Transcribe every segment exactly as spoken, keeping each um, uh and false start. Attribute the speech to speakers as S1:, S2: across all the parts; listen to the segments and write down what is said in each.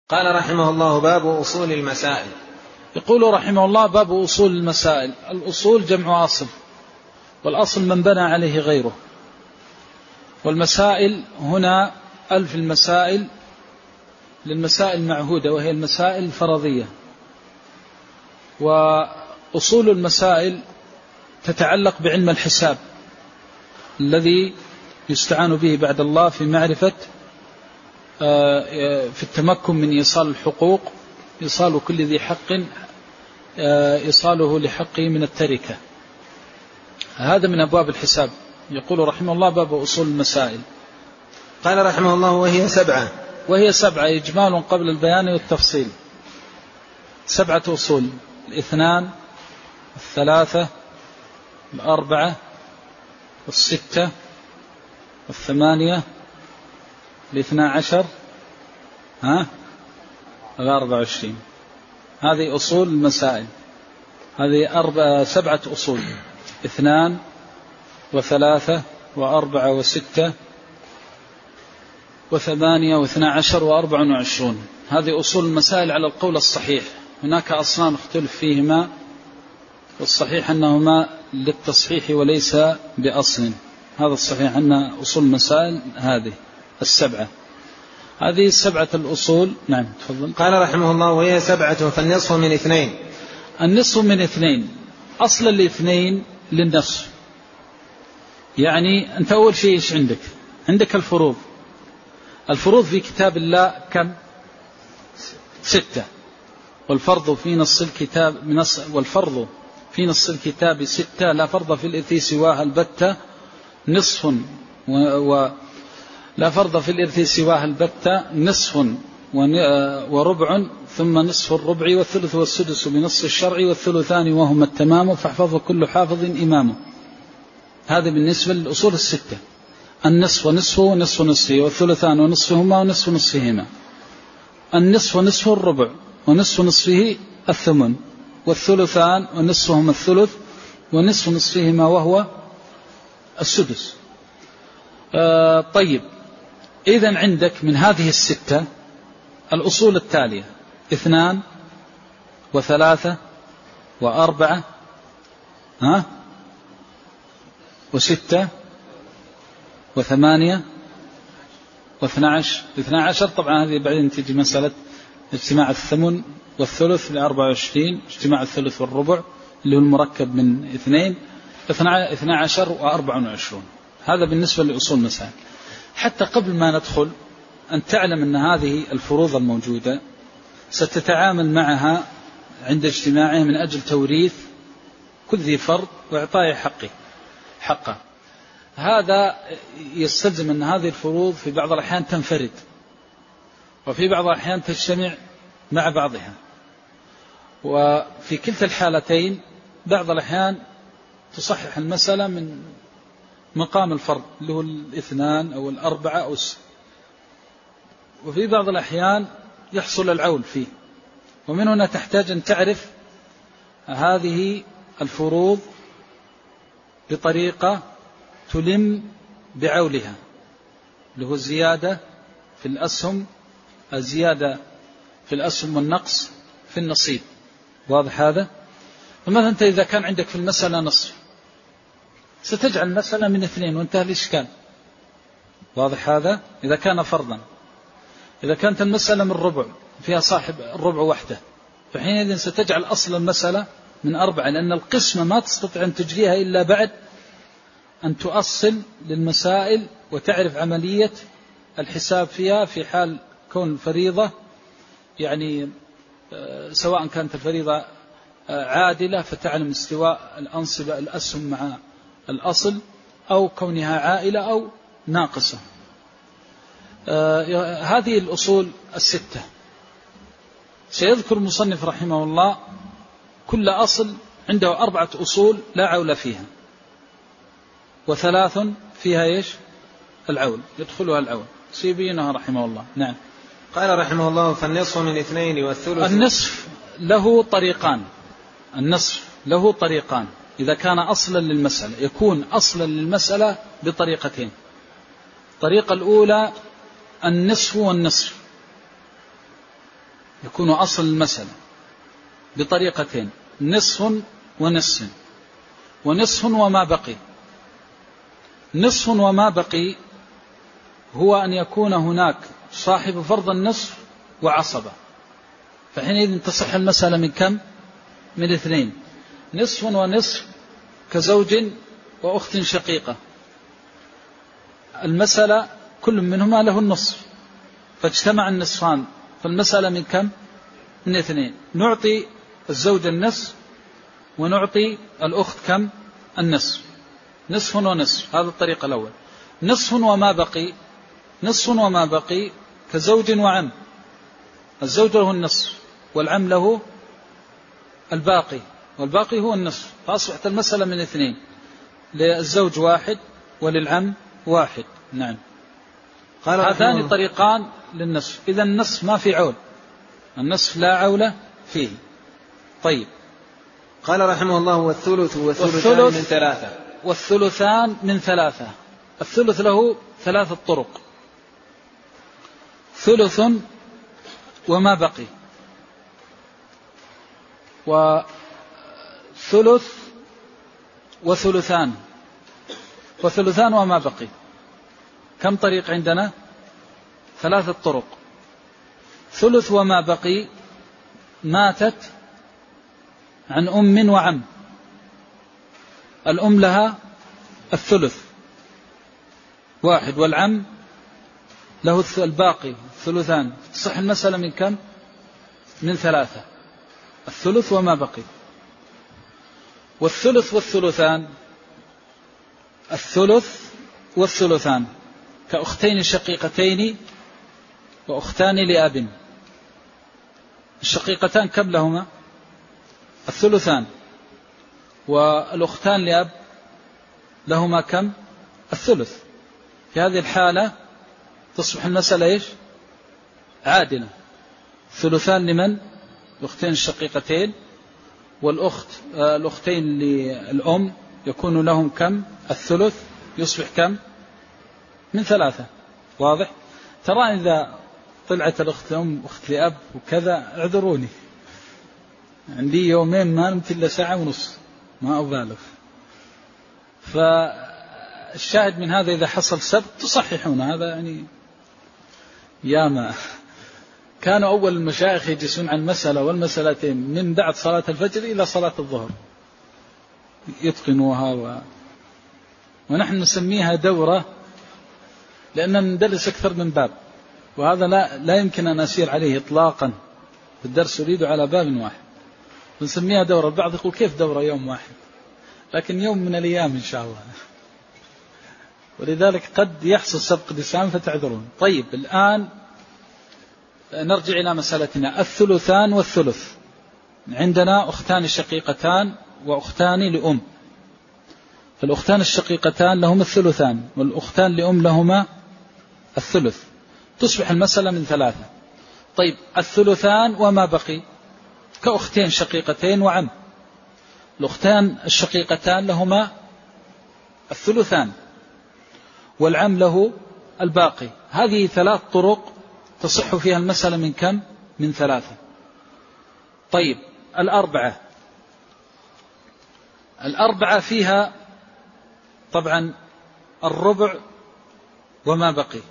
S1: قال رحمه الله: باب أصول المسائل.
S2: يقول رحمه الله: باب أصول المسائل. الأصول جمع أصل، والأصل من بنى عليه غيره. والمسائل هنا ألف المسائل للمسائل المعهودة، وهي المسائل الفرضية. وأصول المسائل تتعلق بعلم الحساب الذي يستعان به بعد الله في معرفة في التمكن من إيصال الحقوق، إيصال كل ذي حق إيصاله لحقه من التركة. هذا من أبواب الحساب. يقول رحمه الله: باب أصول المسائل.
S1: قال رحمه الله: وهي سبعة.
S2: وهي سبعة إجمال قبل البيان والتفصيل. سبعة أصول: الاثنان، الثلاثة، الأربعة، الستة، الثمانية، الاثنى عشر، ها الأربعة وعشرين. هذه أصول المسائل. هذه أربعة سبعة أصول: اثنان وثلاثة وأربعة وستة وثمانية واثنى عشر وأربع وعشرون. هذه أصول المسائل على القول الصحيح. هناك أصنام اختلف فيهما، والصحيح أنهما للتصحيح وليس بأصل. هذا الصحيح أن أصول المسائل هذه السبعة. هذه السبعة الأصول. نعم تفضل.
S1: قال رحمه الله: وهي سبعة فالنصف من اثنين.
S2: النصف من اثنين، أصل الاثنين للنصف. يعني أنت أول شيء إيش عندك؟ عندك الفروض. الفروض في كتاب الله كم؟ ستة. والفرض في نص الكتاب نص والفرض في نص الكتاب ستة، لا فرض في الإرث سواها البتة نصف و, و لا فرض في الإرث سواها البتة نصف وربع، ثم نصف الربع والثلث والسدس بنص الشرع والثلثان وهما التمام، فاحفظ كل حافظ إمامه. هذا بالنسبة للأصول الستة. النصف ونصفه ونصف نصفه، والثلثان ونصفهما ونصف نصفهما. النصف ونصفه الربع، ونصف نصفه الثمن، والثلثان ونصفهما الثلث، ونصف نصفهما وهو السدس. آه طيب، إذن عندك من هذه الستة الأصول التالية: اثنان وثلاثة وأربعة ها وستة وثمانية واثنى عشر. اثنى عشر طبعا هذه بعدين تجي مسألة اجتماع الثمن والثلث لأربعة وعشرين، اجتماع الثلث والربع اللي هو المركب من اثنين، اثنى عشر وأربع وعشرون. هذا بالنسبة لأصول مسائل. حتى قبل ما ندخل أن تعلم أن هذه الفروض الموجودة ستتعامل معها عند اجتماعه من أجل توريث كل ذي فرض وإعطائه حقه حقه. هذا يستلزم أن هذه الفروض في بعض الأحيان تنفرد، وفي بعض الأحيان تجتمع مع بعضها. وفي كلتا الحالتين بعض الأحيان تصحح المسألة من مقام الفرض اللي هو الاثنان أو الأربعة أو الس... وفي بعض الأحيان يحصل العول فيه. ومن هنا تحتاج أن تعرف هذه الفروض بطريقة تلم بعولها، اللي هو الزيادة في الأسهم، الزيادة في الأسهم والنقص في النصيب. واضح هذا؟ فمثلا أنت إذا كان عندك في المسألة نصف، ستجعل المسألة من اثنين وانتهى الإشكال. واضح هذا؟ إذا كان فرضا. إذا كانت المسألة من ربع فيها صاحب الربع وحده، فحينئذ ستجعل أصل المسألة من أربعة، لأن القسمة ما تستطيع أن تجريها إلا بعد أن تؤصل للمسائل وتعرف عملية الحساب فيها في حال كون الفريضة، يعني سواء كانت الفريضة عادلة فتعلم استواء الأنصبة الأسهم مع الأصل، أو كونها عائلة أو ناقصة. آه هذه الأصول الستة سيذكر المصنف رحمه الله كل أصل عنده أربعة أصول لا عول فيها، وثلاث فيها إيش؟ العول، يدخلها العول، سيبينها رحمه الله. نعم.
S1: قال رحمه الله: فالنصف من اثنين والثلث.
S2: النصف له طريقان. النصف له طريقان إذا كان أصلا للمسألة، يكون أصلا للمسألة بطريقتين. الطريقة الأولى النصف والنصف، يكون أصل المسألة بطريقتين: نصف ونصف، ونصف وما بقي. نصف وما بقي هو أن يكون هناك صاحب فرض النصف وعصبة، فحينئذ تصح المسألة من كم؟ من اثنين. نصف ونصف كزوج وأخت شقيقة، المسألة كل منهما له النصف، فاجتمع النصفان، فالمسألة من كم؟ من اثنين. نعطي الزوج النصف ونعطي الأخت كم؟ النصف. نصف ونصف، هذا الطريق الأول. نصف وما بقي، نصف وما بقي كزوج وعم، الزوج له النصف والعم له الباقي، والباقي هو النصف، فأصبحت المسألة من اثنين، للزوج واحد وللعم واحد. نعم، هذان طريقان للنصف. إذا النصف ما في عول، النصف لا عول فيه. طيب،
S1: قال رحمه الله: والثلث والثلثان من ثلاثة.
S2: والثلثان من ثلاثة. الثلث له ثلاثة طرق: ثلث وما بقي، وثلث وثلثان، وثلثان وما بقي. كم طريق عندنا؟ ثلاثة طرق. ثلث وما بقي ماتت عن أم وعم، الأم لها الثلث واحد والعم له الباقي ثلثان، تصح المسألة من كم؟ من ثلاثة، الثلث وما بقي. والثلث والثلثان: الثلث والثلثان كأختين شقيقتين وأختان لأب. الشقيقتان كم لهما؟ الثلثان، والأختان لأب لهما كم؟ الثلث. في هذه الحالة تصبح المسألة إيش؟ عادلة. ثلثان لمن؟ الأختين الشقيقتين، والأخت الأختين للأم يكون لهم كم؟ الثلث، يصبح كم؟ من ثلاثة. واضح؟ ترى إذا طلعت الأخت لأم أخت لأب وكذا اعذروني، عندي يومين ما نمت إلا ساعة ونص، ما أبالغ. فالشاهد من هذا إذا حصل سبت تصححون هذا، يعني ياما كانوا أول المشايخ يجلسون عن مسألة والمسألتين من بعد صلاة الفجر إلى صلاة الظهر يتقنوها، و... ونحن نسميها دورة لأننا ندرس أكثر من باب، وهذا لا, لا يمكن أن أسير عليه إطلاقا في الدرس، أريد على باب واحد، نسميها دورة. البعض يقول كيف دورة يوم واحد؟ لكن يوم من الأيام إن شاء الله، ولذلك قد يحصل سبق لسان فتعذرون. طيب، الآن نرجع إلى مسألتنا: الثلثان والثلث. عندنا أختان شقيقتان وأختان لأم، فالأختان الشقيقتان لهما الثلثان، والأختان لأم لهما الثلث، تصبح المسألة من ثلاثة. طيب، الثلثان وما بقي كأختين شقيقتين وعم، الأختان الشقيقتان لهما الثلثان والعم له الباقي. هذه ثلاث طرق تصح فيها المسألة من كم؟ من ثلاثة. طيب، الأربعة. الأربعة فيها طبعا الربع وما بقي،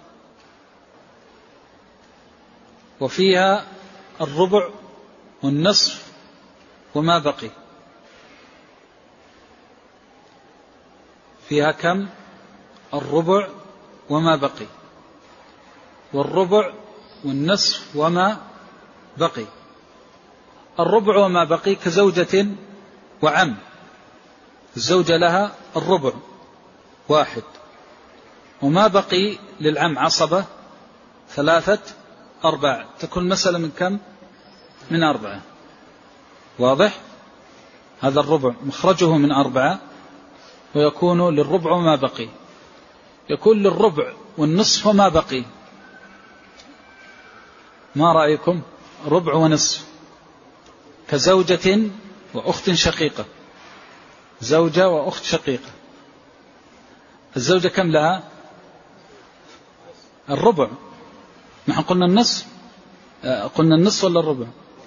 S2: وفيها الربع والنصف وما بقي. فيها كم؟ الربع وما بقي، والربع والنصف وما بقي. الربع وما بقي كزوجة وعم، الزوجة لها الربع واحد، وما بقي للعم عصبة ثلاثة أرباع، تكون مسألة من كم؟ من أربعة. واضح؟ هذا الربع مخرجه من أربعة، ويكون للربع وما بقي. يكون للربع والنصف وما بقي. ما رأيكم؟ ربع ونصف كزوجة وأخت شقيقة، زوجة وأخت شقيقة. الزوجة كم لها؟ الربع، نحن قلنا النصف قلنا النصف ولا الربع؟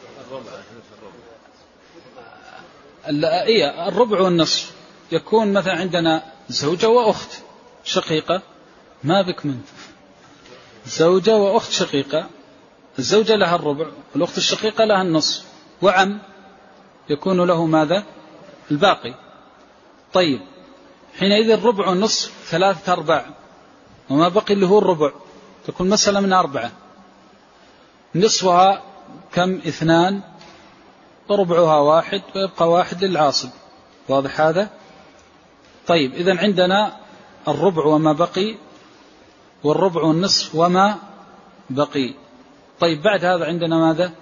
S2: إيه الربع والنصف. يكون مثلا عندنا زوجة وأخت شقيقة، ما بك من زوجة وأخت شقيقة، الزوجة لها الربع والأخت الشقيقة لها النصف، وعم يكون له ماذا؟ الباقي. طيب حينئذ الربع والنصف ثلاثة أرباع، وما بقي اللي هو الربع تكون مسألة من أربعة، نصفها كم؟ اثنان، وربعها واحد، ويبقى واحد للعاصب. واضح هذا؟ طيب إذن عندنا الربع وما بقي، والربع والنصف وما بقي. طيب بعد هذا عندنا ماذا؟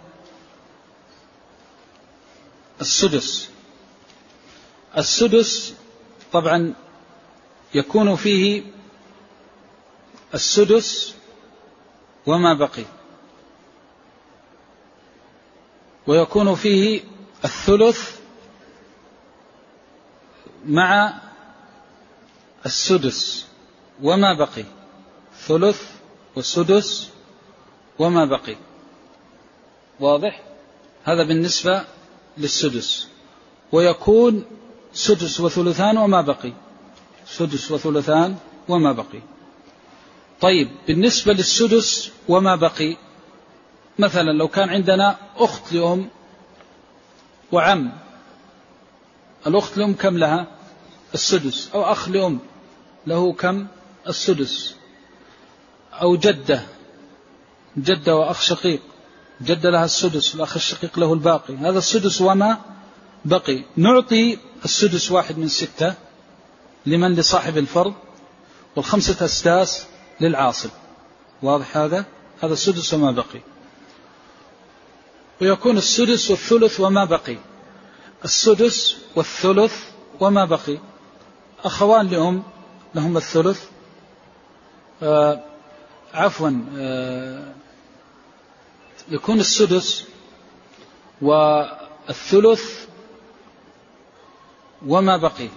S2: السدس. السدس طبعا يكون فيه السدس وما بقي، ويكون فيه الثلث مع السدس وما بقي، ثلث والسدس وما بقي. واضح؟ هذا بالنسبة للسدس. ويكون سدس وثلثان وما بقي، سدس وثلثان وما بقي. طيب بالنسبة للسدس وما بقي، مثلا لو كان عندنا أخت لأم وعم، الأخت لأم كم لها؟ السدس. أو أخ لأم له كم؟ السدس. أو جدة، جدة وأخ شقيق، جدة لها السدس والأخ الشقيق له الباقي، هذا السدس وما بقي. نعطي السدس واحد من ستة لمن؟ لصاحب الفرض، والخمسة أسداس للعاصب. واضح هذا؟ هذا السدس وما بقي. ويكون السدس والثلث وما بقي، السدس والثلث وما بقي. أخوان لأم لهم الثلث، آه عفوا آه يكون السدس والثلث وما بقي.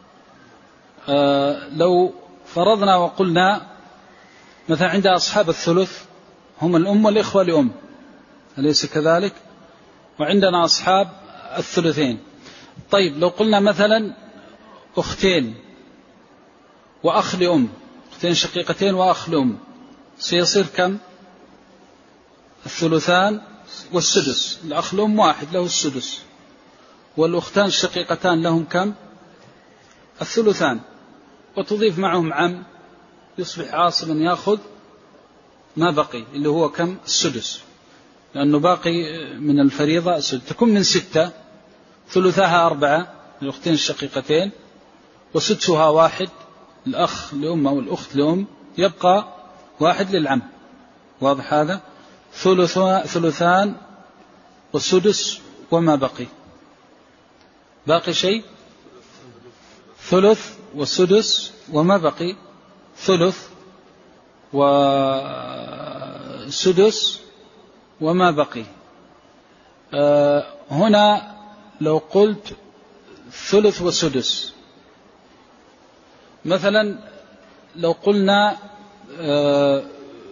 S2: آه لو فرضنا وقلنا مثلا عند أصحاب الثلث هم الأم والإخوة لأم، أليس كذلك؟ وعندنا أصحاب الثلثين. طيب لو قلنا مثلا أختين وأخ لأم، أختين شقيقتين وأخ لأم، سيصير كم؟ الثلثان والسدس. الأخ لأم واحد له السدس، والأختان الشقيقتان لهم كم؟ الثلثان. وتضيف معهم عم يصبح عاصبا يأخذ ما بقي اللي هو كم؟ السدس، لأنه باقي من الفريضة السدس. تكون من ستة، ثلثها أربعة للأختين الشقيقتين، وسدسها واحد الأخ لأم أو الأخت لأم، يبقى واحد للعم. واضح هذا؟ ثلثان والسدس وما بقي. باقي شيء؟ ثلث والسدس وما بقي، ثلث وسدس وما بقي. أه هنا لو قلت ثلث وسدس، مثلا لو قلنا أه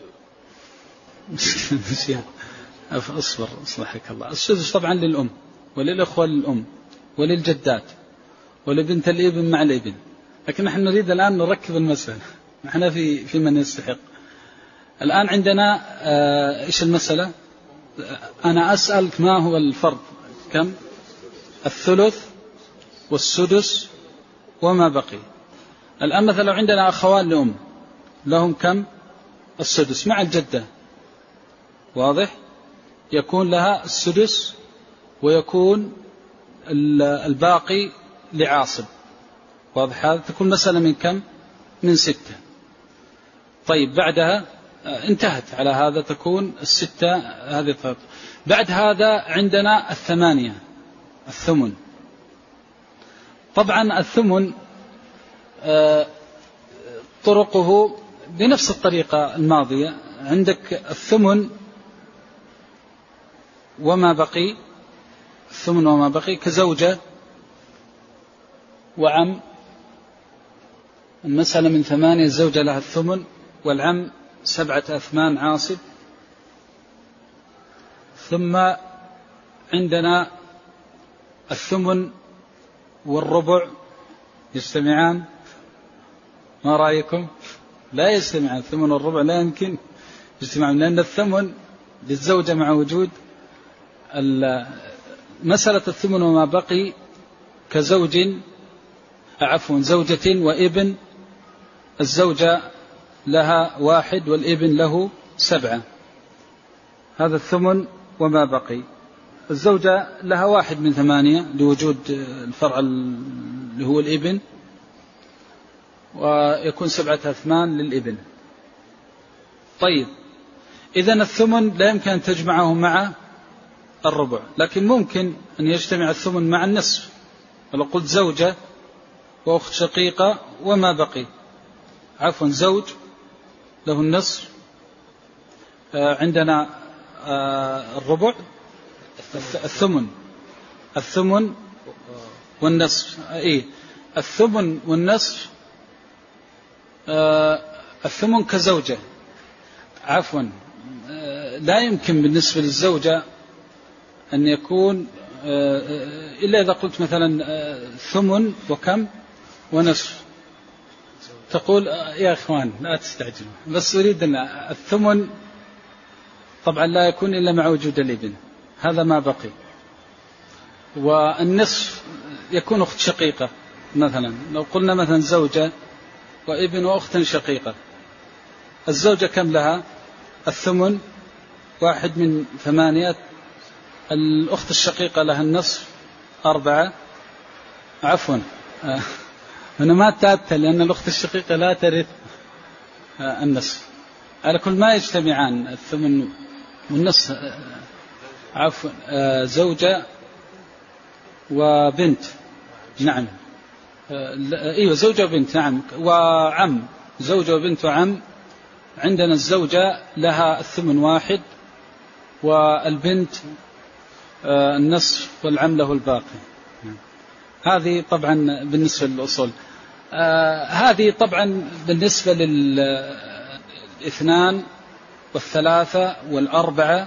S2: أصبر أصلحك الله. السدس طبعا للأم وللأخوة للأم وللجدات ولبنت الابن مع الابن، لكن نحن نريد الآن نركب المسألة، نحن في في من يستحق. الآن عندنا آه إيش المسألة؟ أنا أسألك ما هو الفرض؟ كم؟ الثلث والسدس وما بقي. الآن مثلا لو عندنا أخوان لأم لهم كم؟ السدس مع الجدة. واضح؟ يكون لها السدس ويكون الباقي لعاصب. واضح هذا؟ تكون مسألة من كم؟ من ستة. طيب بعدها انتهت على هذا، تكون الستة هذه الطريقة. بعد هذا عندنا الثمانية، الثمن. طبعا الثمن طرقه بنفس الطريقة الماضية. عندك الثمن وما بقي، الثمن وما بقي كزوجة وعم، المسألة من ثمانية، الزوجة لها الثمن والعم سبعة أثمان عاصب. ثم عندنا الثمن والربع يجتمعان، ما رأيكم؟ لا يجتمعان، الثمن والربع لا يمكن يجتمعان، لأن الثمن للزوجة مع وجود مسألة الثمن وما بقي كزوج عفوا زوجة وابن، الزوجة لها واحد والابن له سبعة، هذا الثمن وما بقي. الزوجة لها واحد من ثمانية لوجود الفرع اللي هو الابن، ويكون سبعة أثمان للابن. طيب، إذن الثمن لا يمكن أن تجمعه مع الربع، لكن ممكن أن يجتمع الثمن مع النصف. لو قلت زوجة وأخت شقيقة وما بقي، عفوا زوج له النصف، عندنا الربع الثمن الثمن والنصف، إيه الثمن والنصف. الثمن كزوجة، عفوا لا يمكن بالنسبة للزوجة أن يكون إلا إذا قلت مثلا ثمن وكم ونصف، تقول يا إخوان لا تستعجلوا، بس أريد أن الثمن طبعا لا يكون إلا مع وجود الابن، هذا ما بقي. والنصف يكون أخت شقيقة، مثلا لو قلنا مثلا زوجة وابن وأخت شقيقة، الزوجة كم لها؟ الثمن واحد من ثمانية، الأخت الشقيقة لها النصف أربعة، عفوا هنا ما تأتى لأن الأخت الشقيقة لا ترث النصف، على كل ما يجتمعان الثمن والنصف، عفوا زوجة وبنت، نعم ايوه زوجة وبنت، نعم وعم، زوجة وبنت وعم. عندنا الزوجة لها الثمن واحد والبنت النصف والعم له الباقي. هذه طبعا بالنسبة للأصول. آه هذه طبعا بالنسبة للاثنان والثلاثة والأربعة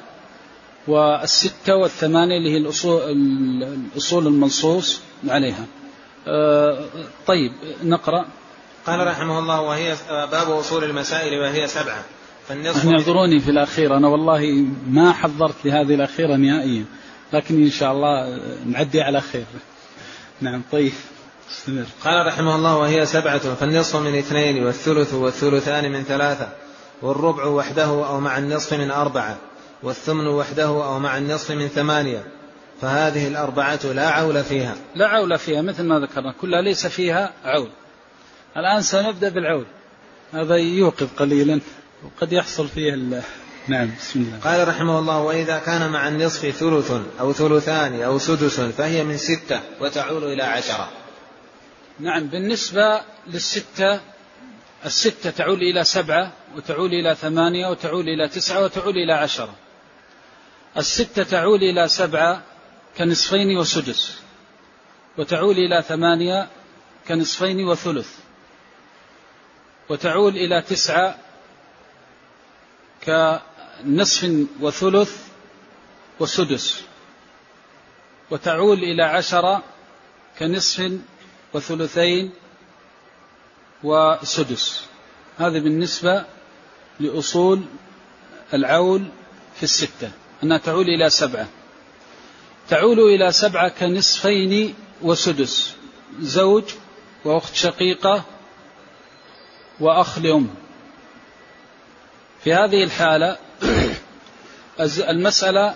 S2: والستة والثمانية اللي هي الأصول, الأصول المنصوص عليها. آه طيب نقرأ.
S1: قال رحمه الله وهي باب أصول المسائل وهي سبعة.
S2: فالنصف اعذروني في الأخير، أنا والله ما حضرت لهذه الأخيرة نهائيا، لكن إن شاء الله نعدي على خير. نعم طيب استمر.
S1: قال رحمه الله وهي سبعة. فالنصف من اثنين والثلث والثلثان من ثلاثة والربع وحده أو مع النصف من أربعة والثمن وحده أو مع النصف من ثمانية. فهذه الأربعة لا عول فيها.
S2: لا عول فيها مثل ما ذكرنا، كلها ليس فيها عول. الآن سنبدأ بالعول، هذا يوقف قليلا وقد يحصل فيه ال... نعم بسم الله.
S1: قال رحمه الله وإذا كان مع النصف ثلث أو ثلثان أو سدس فهي من ستة وتعول إلى عشرة.
S2: نعم بالنسبة للستة، الستة تعول إلى سبعة وتعول إلى ثمانية وتعول إلى تسعة وتعول إلى عشرة. الستة تعول إلى سبعة كنصفين وسدس، وتعول إلى ثمانية كنصفين وثلث، وتعول إلى تسعة كنصف وثلث وسدس، وتعول إلى عشرة كنصف وثلثين وسدس. هذا بالنسبة لأصول العول في الستة، أنها تعول إلى سبعة. تعول إلى سبعة كنصفين وسدس، زوج وأخت شقيقة وأخ لأم. في هذه الحالة المسألة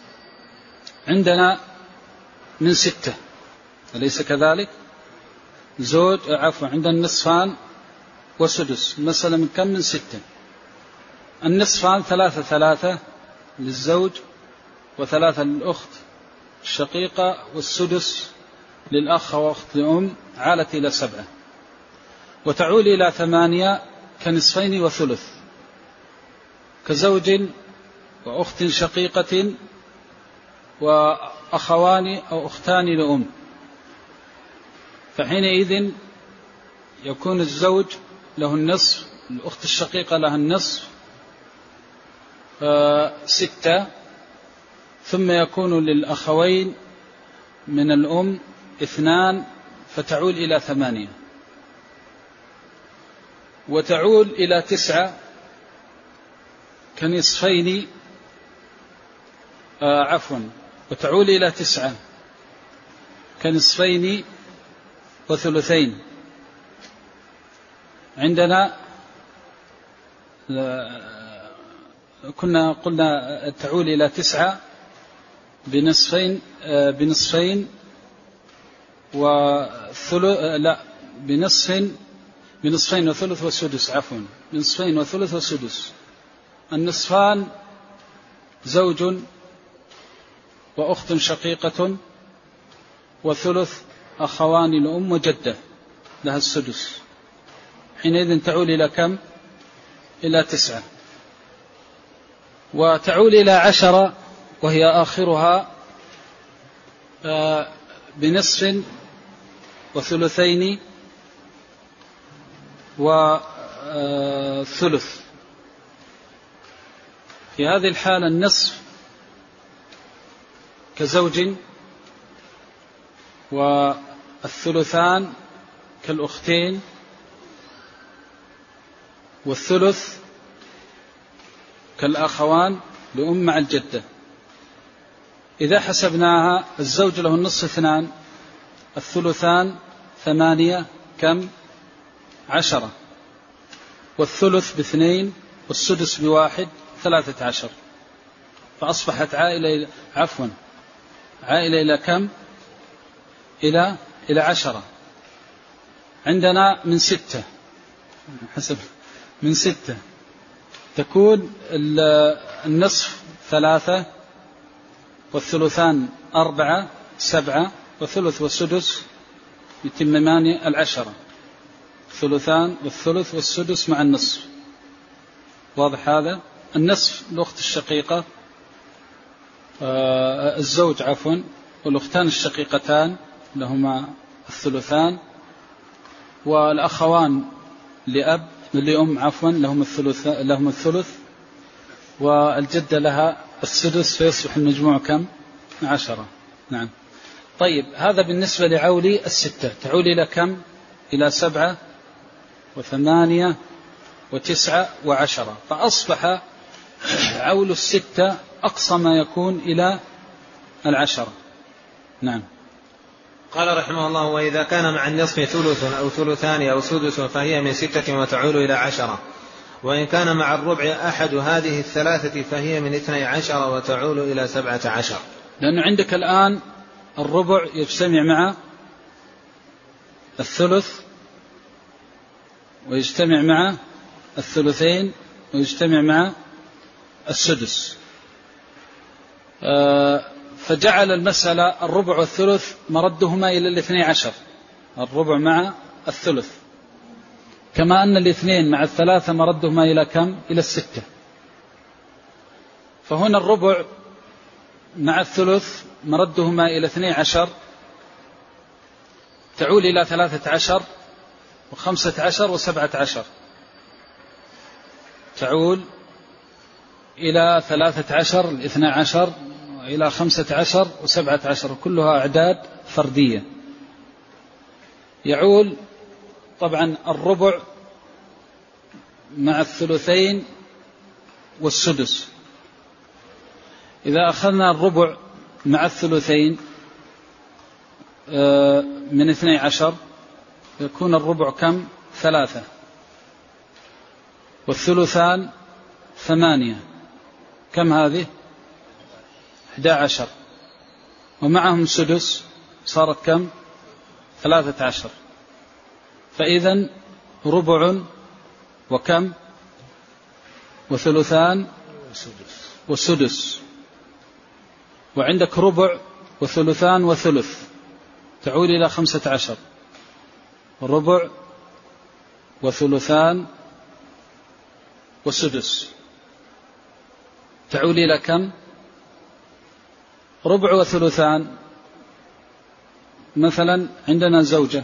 S2: عندنا من ستة، أليس كذلك؟ زوج عفوا عندنا النصفان وسدس، المسألة من كم؟ من ستة. النصفان ثلاثة ثلاثة للزوج وثلاثة للأخت الشقيقة، والسدس للأخ وأخت لأم، عالت إلى سبعة. وتعول إلى ثمانية كنصفين وثلث، كزوج وأخت شقيقة وأخوان أو أختان لأم. فحينئذ يكون الزوج له النصف، الأخت الشقيقة لها النصف، ستة، ثم يكون للأخوين من الأم اثنان فتعول إلى ثمانية، وتعول إلى تسعة كنصفين آه عفوا وتعول إلى تسعة كنصفين وثلثين. عندنا كنا قلنا تعول إلى تسعة بنصفين آه بنصفين وثلث لا بنصف بنصفين وثلث وسدس عفوا بنصفين وثلث وسدس. النصفان زوج وأخت شقيقة، وثلث أخوان لأم وجدة لها السدس، حينئذ تعول إلى كم؟ إلى تسعة. وتعول إلى عشرة وهي آخرها بنصف وثلثين وثلث. في هذه الحالة النصف كزوج، والثلثان كالأختين، والثلث كالأخوان لأم مع الجدة. إذا حسبناها الزوج له النصف اثنان، الثلثان ثمانية كم؟ عشرة، والثلث باثنين والسدس بواحد ثلاثة عشر، فأصبحت عائلة عفوا عائلة إلى كم؟ إلى إلى عشرة. عندنا من ستة حسب من ستة تكون النصف ثلاثة، والثلثان أربعة سبعة، والثلث والسدس يتممان العشرة، الثلثان والثلث والسدس مع النصف. واضح هذا؟ النصف الأخت الشقيقة آه الزوج عفوا والأختان الشقيقتان لهما الثلثان، والأخوان لأب لأم عفوا لهم الثلث لهم الثلث، والجدة لها السدس، فيصبح المجموع كم؟ عشرة. نعم. طيب هذا بالنسبة لعول الستة. تعول إلى كم؟ إلى سبعة وثمانية وتسعة وعشرة، فأصبح عول الستة أقصى ما يكون إلى العشرة. نعم.
S1: قال رحمه الله: وإذا كان مع النصف ثلث أو ثلثان أو سدس فهي من ستة وتعول إلى عشرة، وإن كان مع الربع أحد هذه الثلاثة فهي من اثني عشر وتعول إلى سبعة عشر.
S2: لأنه عندك الآن الربع يجتمع مع الثلث ويجتمع مع الثلثين ويجتمع مع السدس، فجعل المسألة الربع والثلث مردهما إلى الاثني عشر، الربع مع الثلث، كما أن الاثنين مع الثلاثة مردهما إلى كم؟ إلى الستة. فهنا الربع مع الثلث مردهما إلى اثني عشر، تعول إلى ثلاثة عشر وخمسة عشر وسبعة عشر، تعول إلى ثلاثة عشر الاثنى عشر إلى خمسة عشر وسبعة عشر، كلها أعداد فردية. يعول طبعا الربع مع الثلثين والسدس. إذا أخذنا الربع مع الثلثين من اثني عشر يكون الربع كم؟ ثلاثة، والثلثان ثمانية، كم هذه؟ احدى عشر، ومعهم سدس صارت كم؟ ثلاثة عشر. فإذن ربع وكم؟ وثلثان وسدس. وعندك ربع وثلثان وثلث تعود إلى خمسة عشر، ربع وثلثان وسدس تعود إلى كم؟ ربع وثلثان. مثلا عندنا زوجة،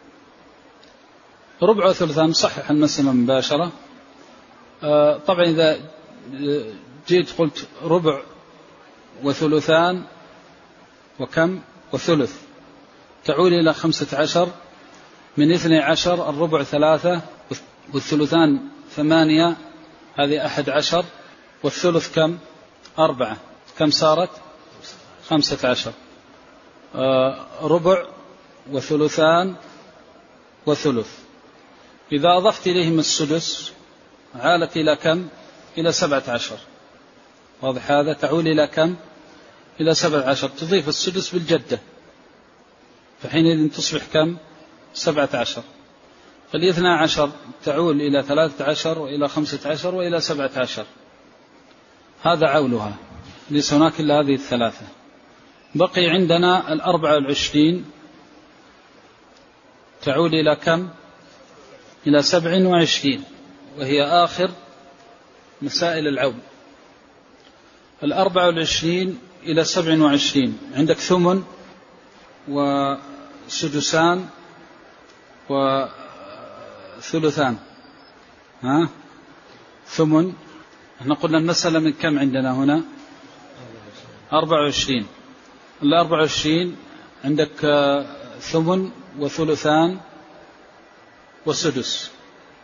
S2: ربع وثلثان، صحح المسألة مباشرة. طبعا إذا جيت قلت ربع وثلثان وكم وثلث، تعول إلى خمسة عشر. من اثني عشر الربع ثلاثة والثلثان ثمانية، هذه أحد عشر، والثلث كم أربعة، كم صارت خمسة عشر. آه ربع وثلثان وثلث، إذا أضفت إليهم السدس عالت إلى كم إلى سبعة عشر. واضح هذا؟ تعول إلى كم إلى سبعة عشر، تضيف السدس بالجدة فحينئذ تصبح كم سبعة عشر. فالاثنى عشر تعول إلى ثلاثة عشر وإلى خمسة عشر وإلى سبعة عشر، هذا عولها، ليس هناك إلا هذه الثلاثة. بقي عندنا الأربعة والعشرين تعول إلى كم إلى سبع وعشرين، وهي آخر مسائل العول. الأربعة والعشرين إلى سبع وعشرين عندك ثمن وسدسان وثلثان. ها ثمن، احنا قلنا المسألة من كم عندنا هنا أربعة وعشرين. الأربعة وعشرين عندك ثمن وثلثان وسدس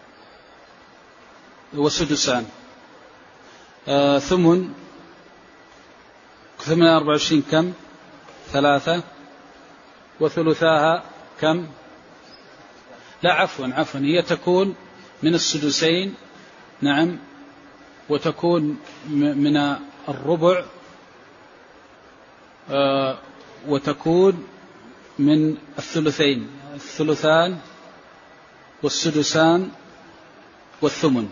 S2: وسدسان. آه ثمن ثمن أربعة وعشرين كم ثلاثة، وثلثاها كم لا عفوا عفوا هي تكون من السدسين، نعم، وتكون من الربع، آه وتكون من الثلثين، الثلثان والسدسان والثمن،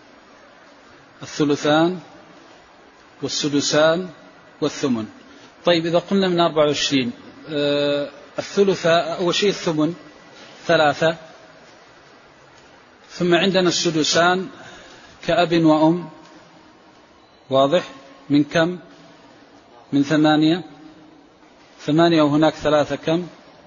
S2: الثلثان والسدسان والثمن. طيب إذا قلنا من أربعة وعشرين آه الثلث أول شيء الثمن ثلاثة، ثم عندنا السدسان كأب وأم، واضح، من كم من ثمانية ثمانية، وهناك ثلاثة كم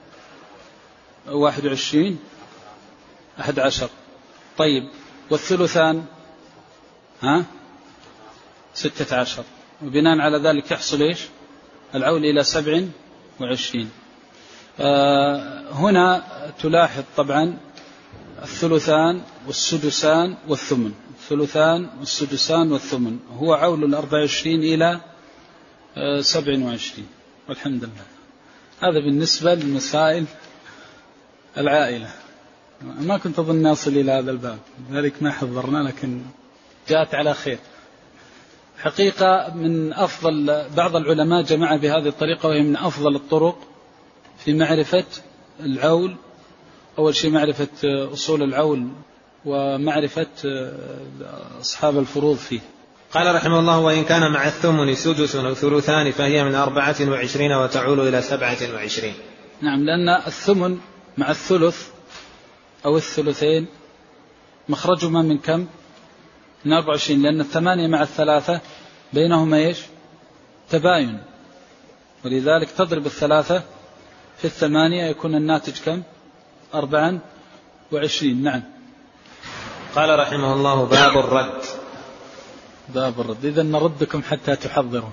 S2: واحد وعشرين أحد عشر. طيب والثلثان ها ستة عشر، وبناء على ذلك يحصل إيش العول إلى سبع وعشرين. آه هنا تلاحظ طبعا الثلثان والسدسان والثمن، الثلثان والسدسان والثمن هو عول الأربع وعشرين إلى آه سبع وعشرين، والحمد لله. هذا بالنسبة للمسائل العائلة. ما كنت أظن نصل إلى هذا الباب، ذلك ما حضرنا، لكن جاءت على خير. حقيقة من أفضل، بعض العلماء جمع بهذه الطريقة، وهي من أفضل الطرق في معرفة العول. أول شيء معرفة أصول العول ومعرفة أصحاب الفروض فيه.
S1: قال رحمه الله: وإن كان مع الثمن سدس أو ثلثان فهي من أربعة وعشرين وتعول إلى سبعة وعشرين.
S2: نعم، لأن الثمن مع الثلث أو الثلثين مخرجهما من كم من أربعة وعشرين، لأن الثمانية مع الثلاثة بينهما إيش تباين، ولذلك تضرب الثلاثة في الثمانية يكون الناتج كم أربعة وعشرين. نعم.
S1: قال رحمه الله: باب الرد.
S2: باب الرد، إذن نردكم حتى تحضروا.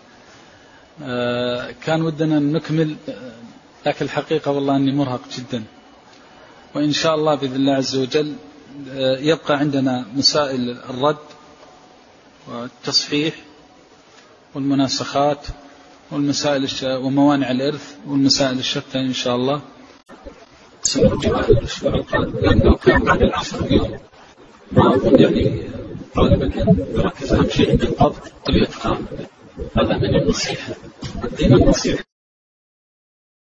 S2: آه كان ودنا نكمل، لكن الحقيقة والله أني مرهق جدا، وإن شاء الله بإذن الله عز وجل آه يبقى عندنا مسائل الرد والتصحيح والمناسخات والمسائل الش... وموانع الإرث والمسائل الشتى إن شاء الله. سنرجع الأسبوع القادم، لأنه كان بعد العصر اليوم ما أظن يعني غالبا يركز أهم شيء عند القبض والإتقان. هذا من النصيحة، الدين النصيحة.